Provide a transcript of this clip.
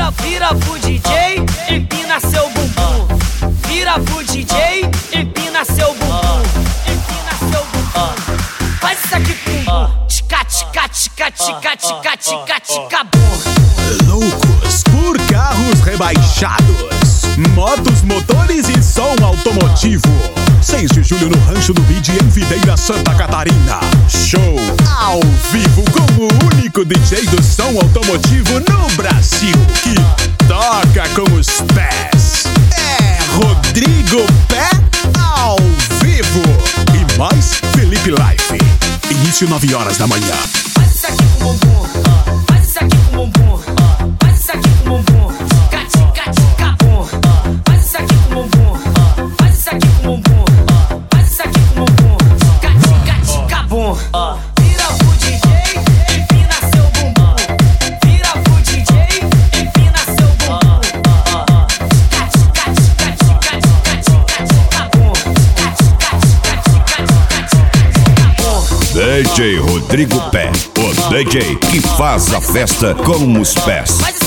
Vira pro DJ, empina seu bumbum. Vira pro DJ, empina seu bumbum. Empina seu bumbum. Faz isso aqui com bumbum. Tica, tica, tica, tica, tica, tica, tica, bum. Loucos por carros rebaixados, motos, motores e som automotivo. 6 de julho no Rancho do Bid em Videira, Santa Catarina. Show ao vivo com o único DJ do som automotivo no Brasil que toca com os pés. É Rodrigo Pé ao vivo. E mais Felipe Life. Início 9 horas da manhã. Faz isso aqui com bumbum. Faz isso aqui com bumbum. Faz isso aqui com bumbum. Tica, tica, tica, bum. Faz isso aqui com bumbum. Faz isso aqui com bumbum. Faz isso aqui com bumbum. Tica, tica, tica, bum. Vira pro DJ, empina seu bumbum. Vira pro DJ, empina seu bumbum. Tica, tica, tica, tica, tica, tica, tica, bum. Tica, tica, tica, tica, tica, tica, bum. DJ Rodrigo Pé, o DJ que faz a festa com os pés.